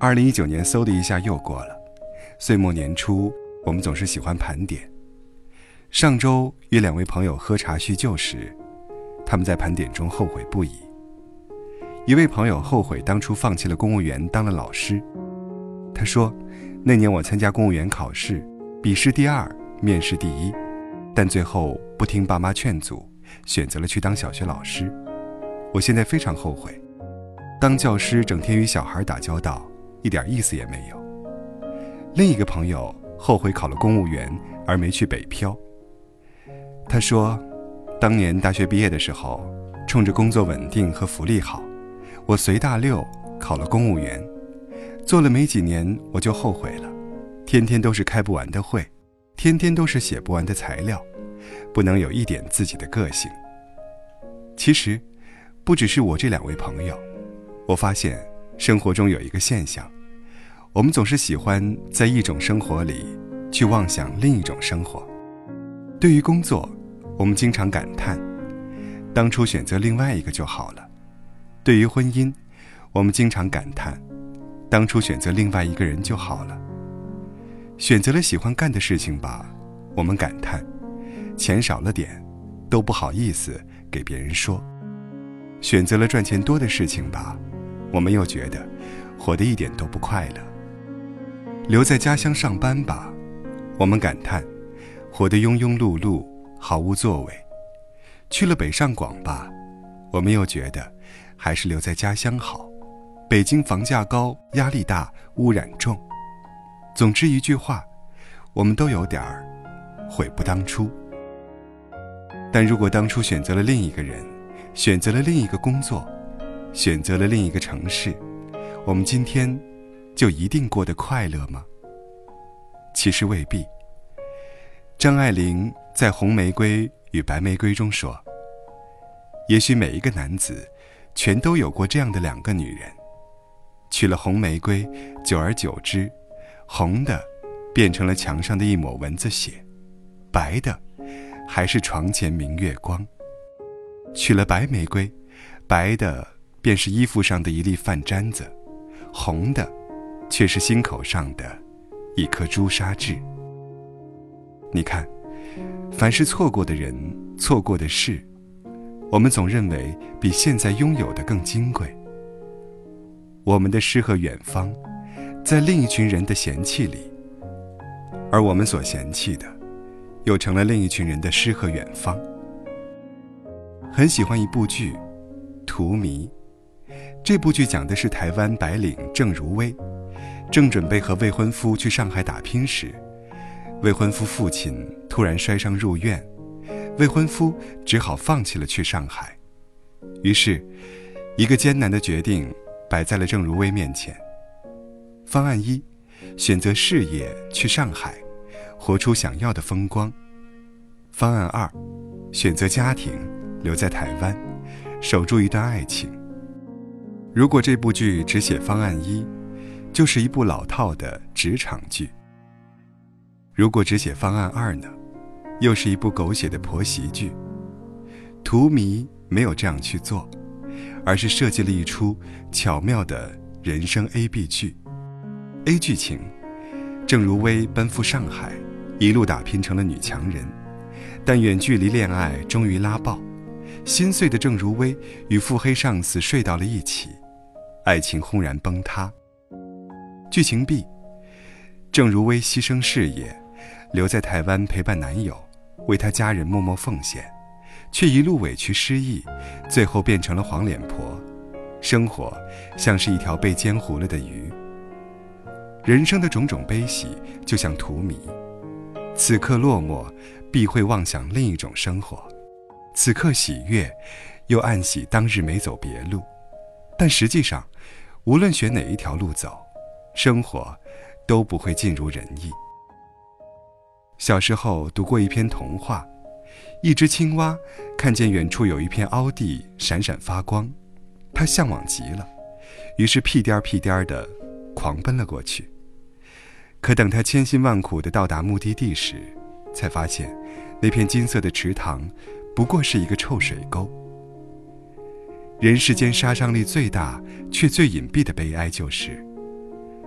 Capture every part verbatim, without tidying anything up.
二零一九年嗖的一下又过了，岁末年初，我们总是喜欢盘点。上周与两位朋友喝茶叙旧时，他们在盘点中后悔不已。一位朋友后悔当初放弃了公务员，当了老师。他说，那年我参加公务员考试，笔试第二，面试第一，但最后不听爸妈劝阻，选择了去当小学老师。我现在非常后悔，当教师整天与小孩打交道，一点意思也没有。另一个朋友后悔考了公务员而没去北漂。他说，当年大学毕业的时候，冲着工作稳定和福利好，我随大溜考了公务员，做了没几年我就后悔了，天天都是开不完的会，天天都是写不完的材料，不能有一点自己的个性。其实不只是我这两位朋友，我发现生活中有一个现象，我们总是喜欢在一种生活里去妄想另一种生活。对于工作，我们经常感叹，当初选择另外一个就好了。对于婚姻，我们经常感叹，当初选择另外一个人就好了。选择了喜欢干的事情吧，我们感叹，钱少了点，都不好意思给别人说。选择了赚钱多的事情吧，我们又觉得活得一点都不快乐。留在家乡上班吧，我们感叹，活得庸庸碌碌，毫无作为。去了北上广吧，我们又觉得还是留在家乡好，北京房价高，压力大，污染重。总之一句话，我们都有点儿悔不当初。但如果当初选择了另一个人，选择了另一个工作，选择了另一个城市，我们今天就一定过得快乐吗？其实未必。张爱玲在《红玫瑰与白玫瑰》中说，也许每一个男子全都有过这样的两个女人，娶了红玫瑰，久而久之，红的变成了墙上的一抹蚊子血，白的还是床前明月光。娶了白玫瑰，白的便是衣服上的一粒饭粘子，红的却是心口上的一颗朱砂痣。你看，凡是错过的人，错过的事，我们总认为比现在拥有的更金贵。我们的诗和远方，在另一群人的嫌弃里，而我们所嫌弃的，又成了另一群人的诗和远方。很喜欢一部剧《荼蘼》，这部剧讲的是台湾白领郑如薇，正准备和未婚夫去上海打拼时，未婚夫父亲突然摔伤入院，未婚夫只好放弃了去上海。于是一个艰难的决定摆在了郑如薇面前。方案一，选择事业去上海，活出想要的风光。方案二，选择家庭留在台湾，守住一段爱情。如果这部剧只写方案一，就是一部老套的职场剧。如果只写方案二呢，又是一部狗血的婆媳剧。荼蘼没有这样去做，而是设计了一出巧妙的人生 A B 剧。A 剧情，郑如薇奔赴上海，一路打拼成了女强人，但远距离恋爱终于拉爆，心碎的郑如薇与腹黑上司睡到了一起，爱情轰然崩塌。剧情 B， 郑如薇牺牲事业，留在台湾陪伴男友，为他家人默默奉献，却一路委屈失意，最后变成了黄脸婆，生活像是一条被煎糊了的鱼。人生的种种悲喜就像荼蘼，此刻落寞必会妄想另一种生活，此刻喜悦又暗喜当日没走别路。但实际上无论选哪一条路走，生活都不会尽如人意。小时候读过一篇童话，一只青蛙看见远处有一片凹地闪闪发光，它向往极了，于是屁颠儿屁颠儿地狂奔了过去。可等它千辛万苦地到达目的地时，才发现那片金色的池塘不过是一个臭水沟。人世间杀伤力最大却最隐蔽的悲哀就是，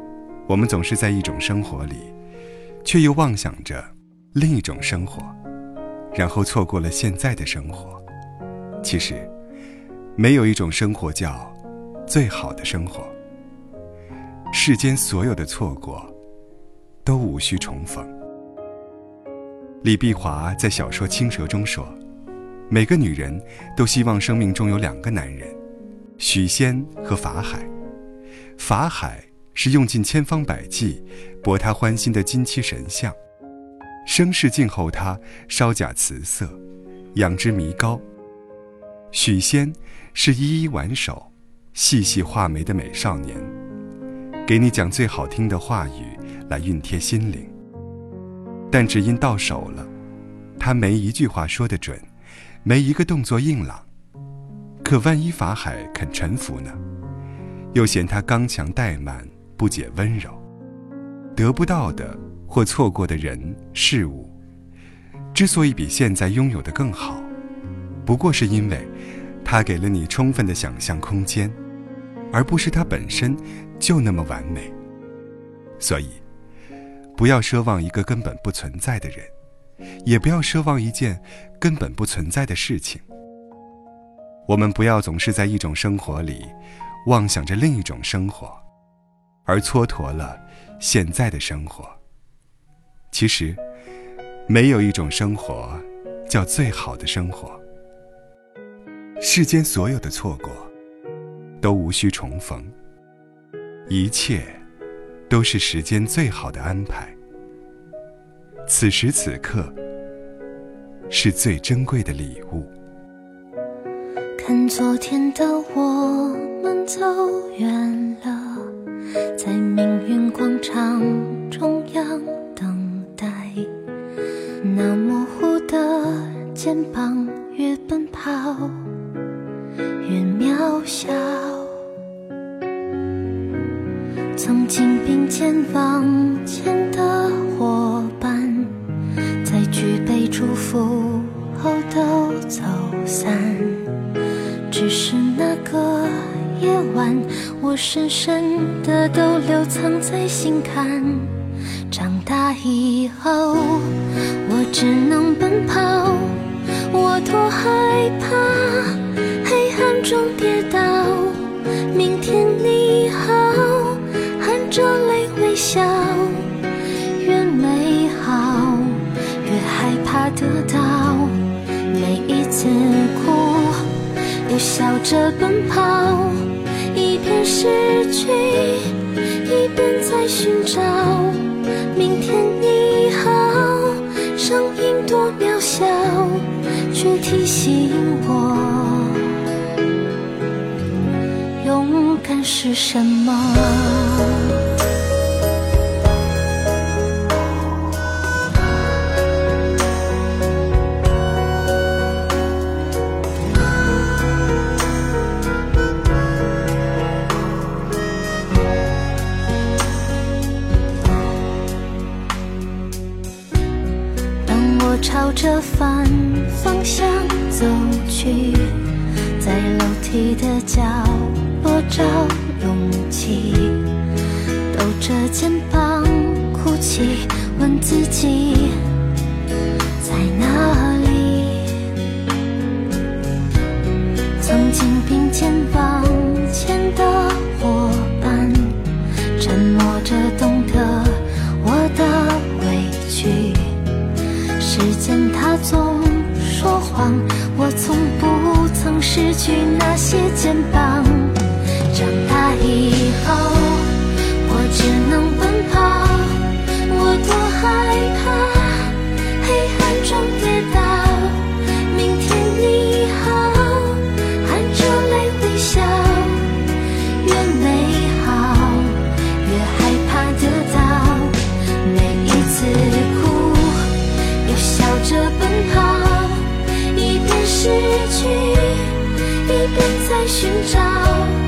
我们总是在一种生活里，却又妄想着另一种生活，然后错过了现在的生活。其实没有一种生活叫最好的生活，世间所有的错过都无需重逢。李碧华在小说《青蛇》中说，每个女人都希望生命中有两个男人，许仙和法海。法海是用尽千方百计博他欢心的金漆神像，生世静候他稍假辞色，养之弥高。许仙是一一挽手，细细画眉的美少年，给你讲最好听的话语来熨贴心灵。但只因到手了，他没一句话说得准，没一个动作硬朗。可万一法海肯臣服呢？又嫌他刚强怠慢，不解温柔。得不到的或错过的人事物，之所以比现在拥有的更好，不过是因为他给了你充分的想象空间，而不是他本身就那么完美。所以不要奢望一个根本不存在的人，也不要奢望一件根本不存在的事情。我们不要总是在一种生活里妄想着另一种生活，而蹉跎了现在的生活。其实没有一种生活叫最好的生活，世间所有的错过都无需重逢，一切都是时间最好的安排。此时此刻是最珍贵的礼物。 看昨天的我们走远了，在命运广场中央等待，那模糊的肩膀越奔跑越渺小。曾经并肩往前的伙伴，在举杯祝福后都走散。只是那个夜晚，我深深的都留藏在心坎。长大以后，我只能奔跑，我多害怕黑暗中跌倒。明天你好，含着泪微笑，越美好越害怕得到。每一次哭又笑着奔跑，一边失去一边在寻找。明天你好，声音多渺小，却提醒我勇敢是什么。朝着反方向走去，在楼梯的角落找勇气，抖着肩膀哭泣，问自己在哪里。曾经并肩往前的伙伴，沉默着懂得我的委屈。时间它总说谎，我从不曾失去那些肩膀。长大以后，我只能奔跑，我多害怕黑暗中跌倒。明天你好，含着泪微笑，越美好越害怕得到。每一次哭笑着奔跑，一边失去一边在寻找。